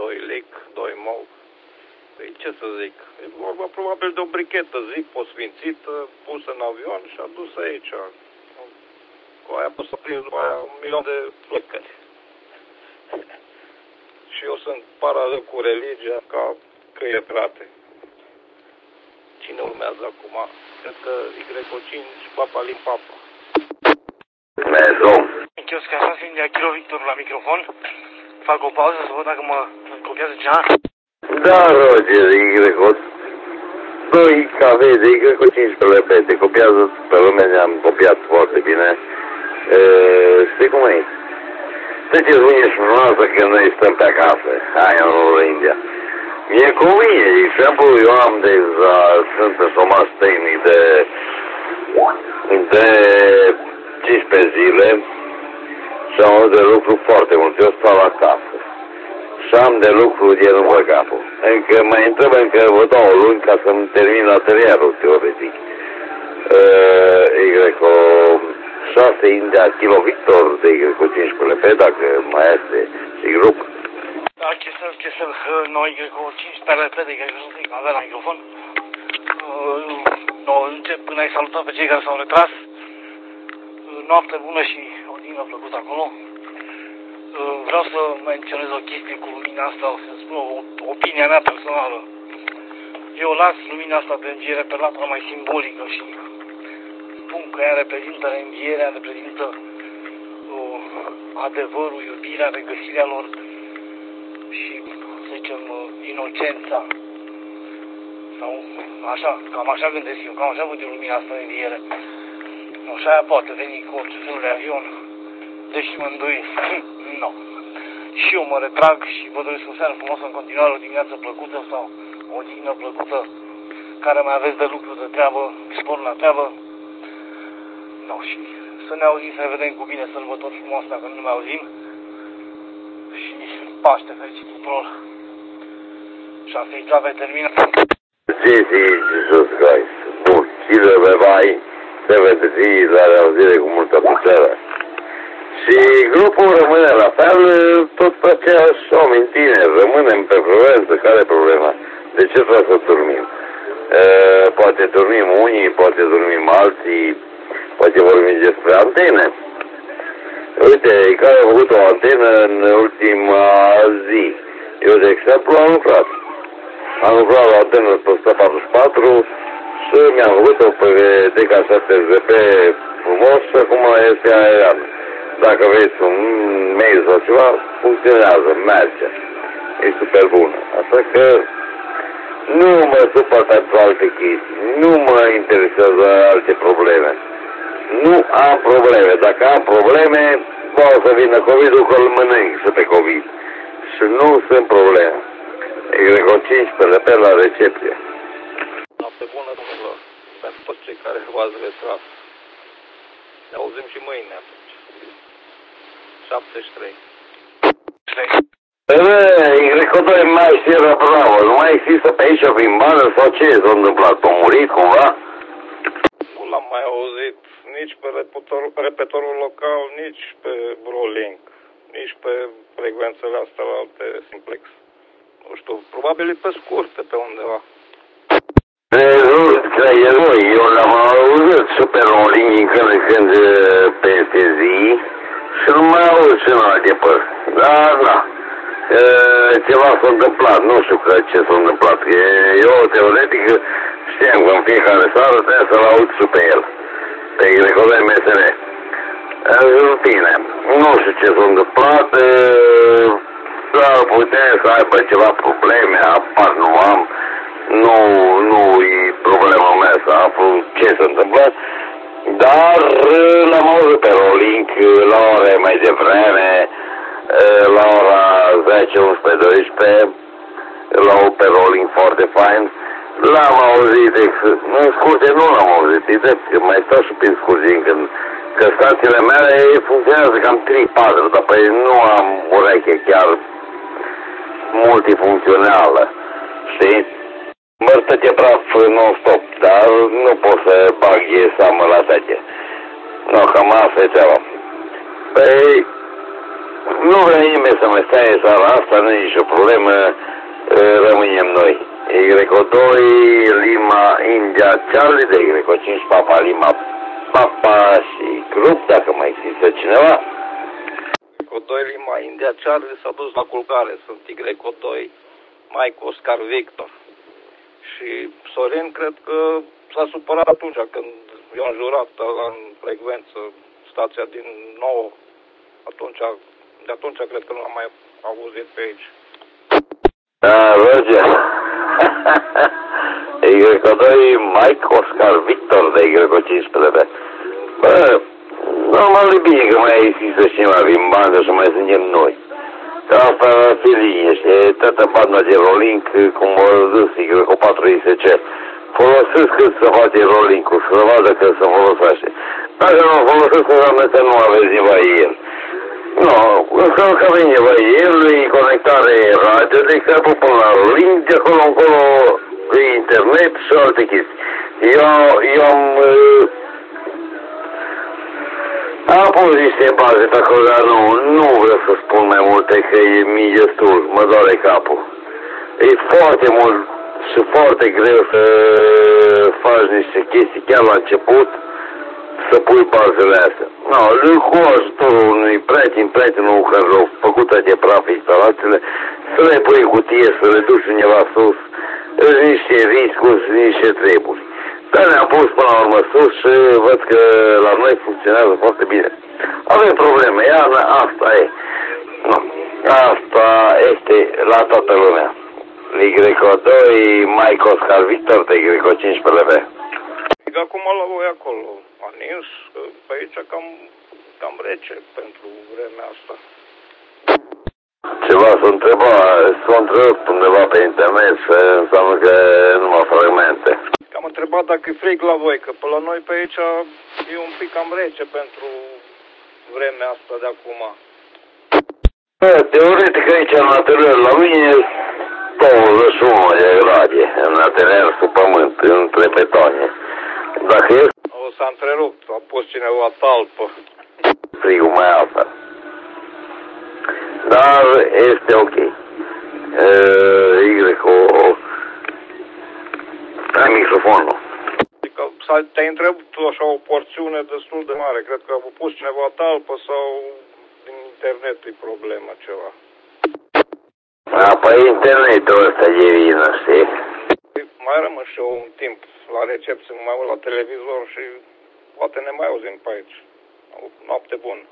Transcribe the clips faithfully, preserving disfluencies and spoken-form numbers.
doi lic, doi mov. Păi ce să zic, e vorba probabil de o brichetă, zic, posfințită, pusă în avion și adusă aici. Cu aia poți să prinzi după aia un milion de plecări. Și eu sunt paralel cu religia ca căie frate. Cine urmează acum? Cred că Y O cinci, Papa Limpapa. Dumnezeu. Chios că așa India Kilo Victor la microfon. Fac o pauză să văd dacă mă copiază ceva. Da, Roger, Y O doi K V de Y O cinci pe L P. Te copiază pe lume, ne-am copiat foarte bine. E, știi cum e? Sunteți bine și frumoasă când noi stăm pe acasă. Hai, în India. Mie convine, de exemplu, eu am deja, sunt în șomaș tehnic de, de cincisprezece zile și am avut de lucru foarte mult. Eu stau acasă și am de lucru de număr capul. Încă mai întreb încă vă două luni ca să-mi termin atelierul teoretic. Uh, Y O șase India Kilo Victor de Y O cinci L P, dacă mai este și grup. Da, chestia, chestia, noi Y O cinci pe L P de Y O cinci, avea la microfon. Nu, încep până ai salutat pe cei care s-au retras. Noapte bună și o dină plăcută acolo. Vreau să menționez o chestie cu lumina asta, o să spun o, opinia mea personală. Eu las lumina asta de înviere pe latura mai simbolică și spun că ea reprezintă învierea, reprezintă o, adevărul, iubirea, regăsirea lor și, să zicem, inocența. Sau așa, cam așa gândesc eu, cam așa văd eu lumina asta de înviere. Așa aia poate veni cu orice fel de avion, deși mă îndoiesc. No. Și eu mă retrag și vă doresc o seară frumoasă în continuare, o dimineață plăcută sau o dignă plăcută, care mai aveți de lucru, de treabă, spor la treabă. No, și să ne auzim, să ne vedem cu bine, sărbători frumoase dacă nu ne mai auzim. Și Paște fericit tuturor. șase Icave terminat. Jesus Christ. Bun, chile vai, se vede zi la reauzire cu multă putere. Și grupul rămâne la fel, tot pe aceeași oameni tineri, rămânem pe frecvență, care e problema? De ce trebuie să dormim? E, poate dormim unii, poate dormim alții, poate vorbim despre antene. Uite, care a făcut o antenă în ultima zi. Eu, de exemplu, am lucrat. Am lucrat la antenă pe o sută patruzeci și patru și mi-am făcut-o pe D K șapte Z P frumos și acum este aerian. Dacă vreți un mail sau ceva, funcționează, merge. E super bună. Așa că nu mă supăr pentru alte chestii, nu mă interesează alte probleme. Nu am probleme. Dacă am probleme, poate să vină COVID-ul că îl mănânc și pe COVID. Și nu sunt probleme. Y O cinci pe L P la recepție. Noapte bună, domnilor, pentru toți cei care v-ați retras. Ne auzim și mâine atunci. șaptezeci și trei. Bă, Y O doi mai Sierra Bravo, nu mai există pe aici prin bană sau ce s-a întâmplat? A murit cumva? Nu l-am mai auzit nici pe repetorul, repetorul local, nici pe Brolink, nici pe frecvențele astea la alte simplex. Nu știu, probabil e pe scurte pe undeva. Rezultă eroi, eu l-am auzit super Rolling din când în când peste zi și nu mai auzit și în alte părți. Dar, da, e, ceva s-a întâmplat, nu știu că ce s-a întâmplat. E, eu, teoretic, știam că în fiecare seară trebuie să-l aud și pe el, pe Y O doi M S R. În fine, nu știu ce s-a întâmplat, e, s-ar putea să aibă ceva probleme, apar nu am, nu, nu e problema mea să aflu ce se întâmplă, dar l-am auzit pe Rolling la ore mai devreme, la ora zece, unsprezece, doisprezece, l-au pe Rolling foarte fain, l-am auzit, în scurte nu l-am auzit, vedeți că mai stau și prin scurte, când că stațiile mele funcționează cam trei patru, dar păi nu am ureche chiar multifuncțională, știi? Mărtăte praf non-stop, dar nu pot să bag seamă la tăte. No, cam asta e treaba. Păi, Nu vrea nimeni să mai stai seara asta, nu e nicio problemă, rămânem noi. Y O doi, Lima, India, Charlie, de Y O cinci, Papa, Lima, Papa și grup, dacă mai există cineva. Y O doi, Lima, India, Charlie s-a dus la culcare, sunt Y O doi, Mike, Oscar, Victor. Și Sorin cred că s-a supărat atunci când i-a înjurat la în frecvență stația din nouă. Atunci, de atunci cred că nu am mai auzit pe aici. Da, Roger. Y O doi, Mike, Oscar, Victor de Y O cincisprezece. Bă, normal e bine că mai există cineva din bandă și mai suntem noi. Că asta va fi liniște, toată banda de rolling, cum o zis Y O patru I S C. Folosesc cât să face rolling-ul, să vadă că se folosește. Dacă nu o folosesc, înseamnă că nu aveți nevoie el. Nu, înseamnă că avem nevoie el, e conectare radio, de exemplu, până la rolling, de acolo încolo pe internet și alte chestii. Eu, eu am... Am pus niște baze pe acolo, dar nu, nu vreau să spun mai multe, că e mie destul, mă doare capul. E foarte mult și foarte greu să faci niște chestii chiar la început, să pui bazele astea. No, cu ajutorul unui prieten, prietenul care l-a făcut de praf instalațiile, să le pui cutie, să le duci undeva sus, niște riscuri, niște treburi. Dar ne-am pus până la urmă sus și văd că la noi funcționează foarte bine. Avem probleme, iarna, asta e. Nu, asta este la toată lumea. Y O doi, Mike, Oscar, Victor de Y O cincisprezece. Acum la voi acolo, a nins, pe aici cam, cam rece pentru vremea asta. Ceva s-a întrebat, s-a întrebat undeva pe internet și înseamnă că numai fragmente. Am întrebat dacă e frig la voi, că pe la noi pe aici e un pic cam rece pentru vremea asta de acum. Teoretic aici în atelier la mine douăzeci și unu de grade, în atelier sub pământ, între betoane. Dacă e... O s-a întrerupt, a pus cineva talpă. Frigul mai altfel. Dar este ok. Y cu... Ai microfonul. Adică te-ai întrebat așa o porțiune destul de mare. Cred că a pus cineva talpă sau din internet e problema ceva. A, păi internetul ăsta e vină, știi? Mai rămân și eu un timp la recepție, mai mult la televizor și poate ne mai auzim pe aici. O noapte bună.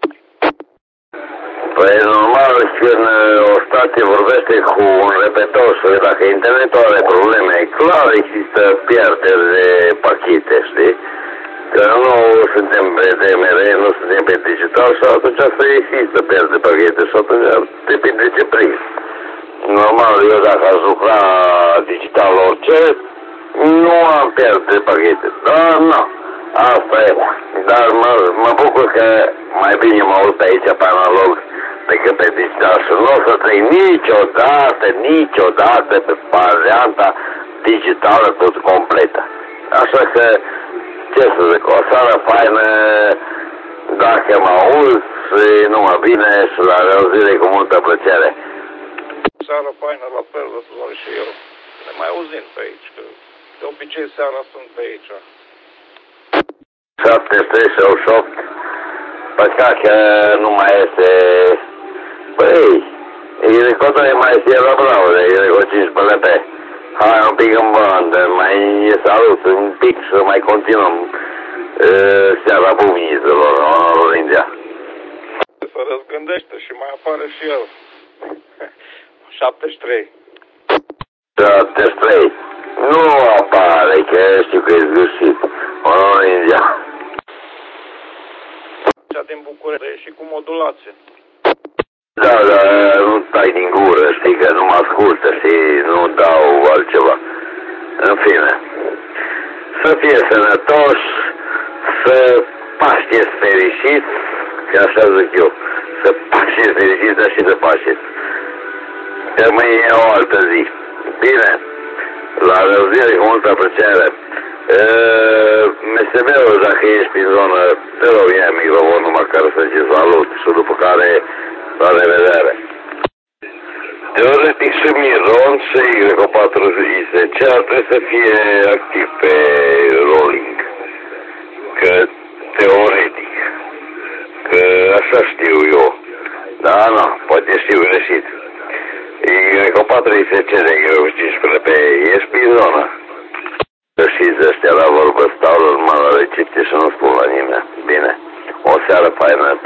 Păi normal, când o stație vorbește cu un repetor și dacă internetul are probleme, clar există pierderi de pachete, știi? Că nu suntem pe D M R, nu suntem pe digital și atunci să există pierderi de pachete și atunci depinde de ce prinzi. Normal, eu dacă aș lucra digital orice, nu am pierderi de pachete, dar nu. Asta e, dar mă, mă bucur că mai bine mă aud pe aici pe analog decât pe digital și nu o să trec niciodată, niciodată pe varianta digitală tot completă. Așa că, ce să zic, o seară faină, dacă mă aud și numai bine și la reauzire cu multă plăcere. Seara faină, la fel, vă să doar și eu. Ne mai auzim pe aici, că de obicei seara sunt pe aici. șapte trei șapte opt. Păcat că nu mai este... Păi, Y O doi mai este la bravo de Y O cincisprezece. Hai un pic în bandă, mai salut un pic și mai continuăm uh, seara bumniților în India. Se răzgândește și mai apare și el. șaptezeci și trei. șaptezeci și trei. Nu apare, că știu că e zgârșit. În India. Cea din București și cu modulație. Da, da, nu stai din gură, știi că nu mă ascultă și nu dau altceva. În fine, să fie sănătoși, să pașteți fericiți, că așa zic eu, să pașteți fericiți, dar și să pașteți. Că mâine e o altă zi. Bine, la reauzire cu multă plăcere. M S B-ul, dacă ești prin zonă, te rog, ia microfonul măcar să zici salut și după care La revedere! Teoretic și Miron și Y patru I S C ar trebui să fie activ pe rolling. Că teoretic. Că așa știu eu. Da, nu, poate știu greșit. Y patru I S C de Y cincisprezece pe ești pe zonă. Și ăștia la vorbă stau normal la recepție și nu spun la nimeni. Bine. O seară faină.